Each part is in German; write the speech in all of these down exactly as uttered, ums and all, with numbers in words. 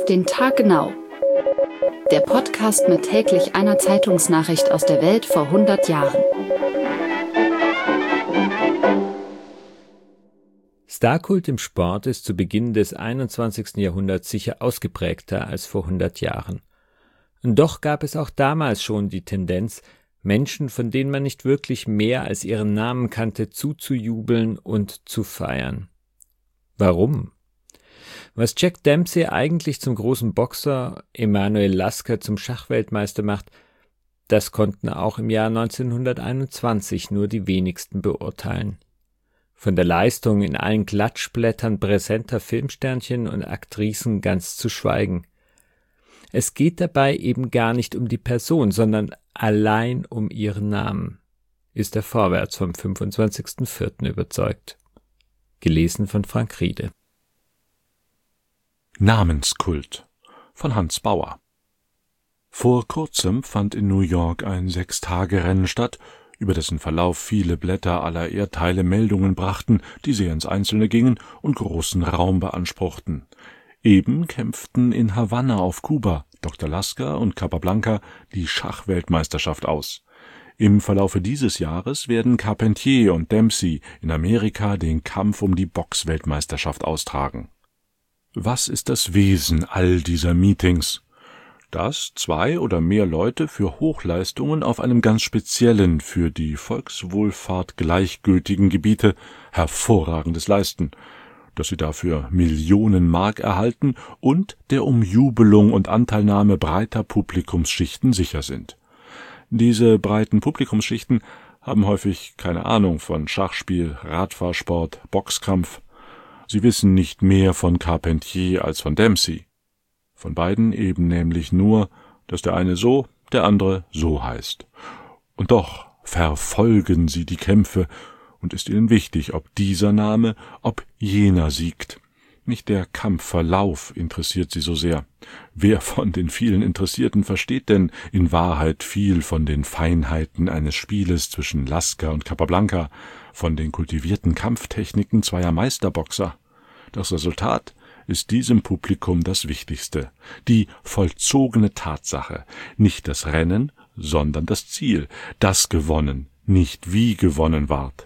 Auf den Tag genau. Der Podcast mit täglich einer Zeitungsnachricht aus der Welt vor hundert Jahren. Starkult im Sport ist zu Beginn des einundzwanzigsten Jahrhunderts sicher ausgeprägter als vor hundert Jahren. Und doch gab es auch damals schon die Tendenz, Menschen, von denen man nicht wirklich mehr als ihren Namen kannte, zuzujubeln und zu feiern. Warum? Was Jack Dempsey eigentlich zum großen Boxer, Emanuel Lasker zum Schachweltmeister macht, das konnten auch im Jahr neunzehnhunderteinundzwanzig nur die wenigsten beurteilen. Von der Leistung in allen Klatschblättern präsenter Filmsternchen und Aktrisen ganz zu schweigen. Es geht dabei eben gar nicht um die Person, sondern allein um ihren Namen, ist der Vorwärts vom fünfundzwanzigsten vierten überzeugt. Gelesen von Frank Riede. Namenskult von Hans Bauer. Vor kurzem fand in New York ein Sechstagerennen statt, über dessen Verlauf viele Blätter aller Erdteile Meldungen brachten, die sehr ins Einzelne gingen und großen Raum beanspruchten. Eben kämpften in Havanna auf Kuba Doktor Lasker und Capablanca die Schachweltmeisterschaft aus. Im Verlaufe dieses Jahres werden Carpentier und Dempsey in Amerika den Kampf um die Boxweltmeisterschaft austragen. Was ist das Wesen all dieser Meetings? Dass zwei oder mehr Leute für Hochleistungen auf einem ganz speziellen, für die Volkswohlfahrt gleichgültigen Gebiete Hervorragendes leisten, dass sie dafür Millionen Mark erhalten und der Umjubelung und Anteilnahme breiter Publikumsschichten sicher sind. Diese breiten Publikumsschichten haben häufig keine Ahnung von Schachspiel, Radfahrsport, Boxkampf. Sie wissen nicht mehr von Carpentier als von Dempsey. Von beiden eben nämlich nur, dass der eine so, der andere so heißt. Und doch verfolgen sie die Kämpfe, und ist ihnen wichtig, ob dieser Name, ob jener siegt. Nicht der Kampfverlauf interessiert sie so sehr. Wer von den vielen Interessierten versteht denn in Wahrheit viel von den Feinheiten eines Spieles zwischen Lasker und Capablanca, von den kultivierten Kampftechniken zweier Meisterboxer? Das Resultat ist diesem Publikum das Wichtigste, die vollzogene Tatsache, nicht das Rennen, sondern das Ziel, das gewonnen, nicht wie gewonnen ward.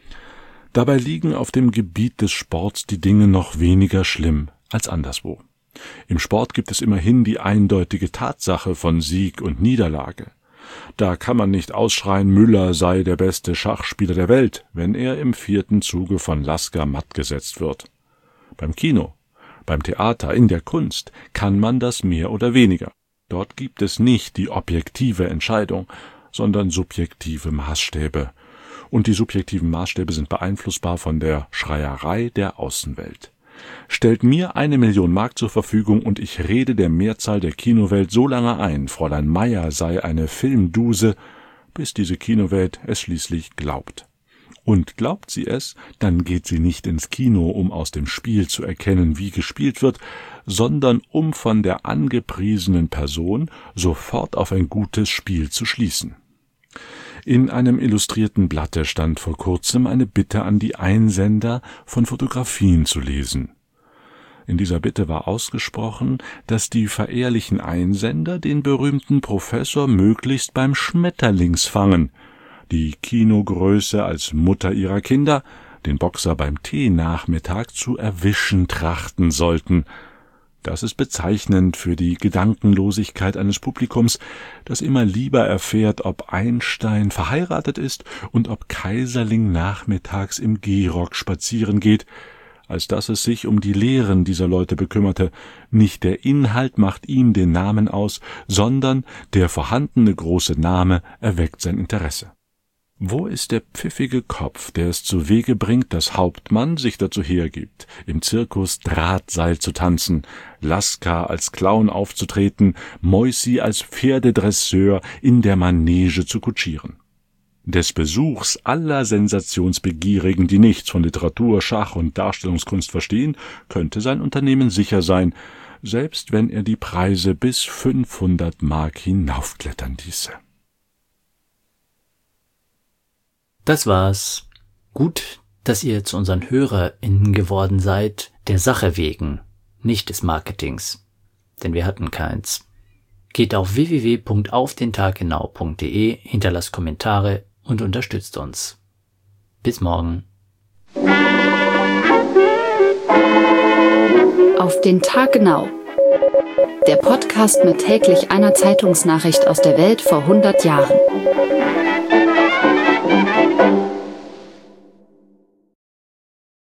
Dabei liegen auf dem Gebiet des Sports die Dinge noch weniger schlimm als anderswo. Im Sport gibt es immerhin die eindeutige Tatsache von Sieg und Niederlage. Da kann man nicht ausschreien, Müller sei der beste Schachspieler der Welt, wenn er im vierten Zuge von Lasker matt gesetzt wird. Beim Kino, beim Theater, in der Kunst kann man das mehr oder weniger. Dort gibt es nicht die objektive Entscheidung, sondern subjektive Maßstäbe. Und die subjektiven Maßstäbe sind beeinflussbar von der Schreierei der Außenwelt. Stellt mir eine Million Mark zur Verfügung und ich rede der Mehrzahl der Kinowelt so lange ein, Fräulein Meyer sei eine Filmduse, bis diese Kinowelt es schließlich glaubt. Und glaubt sie es, dann geht sie nicht ins Kino, um aus dem Spiel zu erkennen, wie gespielt wird, sondern um von der angepriesenen Person sofort auf ein gutes Spiel zu schließen. In einem illustrierten Blatte stand vor kurzem eine Bitte an die Einsender, von Fotografien zu lesen. In dieser Bitte war ausgesprochen, dass die verehrlichen Einsender den berühmten Professor möglichst beim Schmetterlingsfangen, die Kinogröße als Mutter ihrer Kinder, den Boxer beim Teenachmittag zu erwischen trachten sollten. Das ist bezeichnend für die Gedankenlosigkeit eines Publikums, das immer lieber erfährt, ob Einstein verheiratet ist und ob Kaiserling nachmittags im Gehrock spazieren geht, als dass es sich um die Lehren dieser Leute bekümmerte. Nicht der Inhalt macht ihm den Namen aus, sondern der vorhandene große Name erweckt sein Interesse. Wo ist der pfiffige Kopf, der es zu Wege bringt, dass Hauptmann sich dazu hergibt, im Zirkus Drahtseil zu tanzen, Lasker als Clown aufzutreten, Moissi als Pferdedresseur in der Manege zu kutschieren? Des Besuchs aller Sensationsbegierigen, die nichts von Literatur, Schach und Darstellungskunst verstehen, könnte sein Unternehmen sicher sein, selbst wenn er die Preise bis fünfhundert Mark hinaufklettern ließe. Das war's. Gut, dass ihr zu unseren HörerInnen geworden seid, der Sache wegen, nicht des Marketings. denn wir hatten keins. Geht auf w w w punkt auf den tag genau punkt d e, hinterlasst Kommentare und unterstützt uns. Bis morgen. Auf den Tag genau. Der Podcast mit täglich einer Zeitungsnachricht aus der Welt vor hundert Jahren.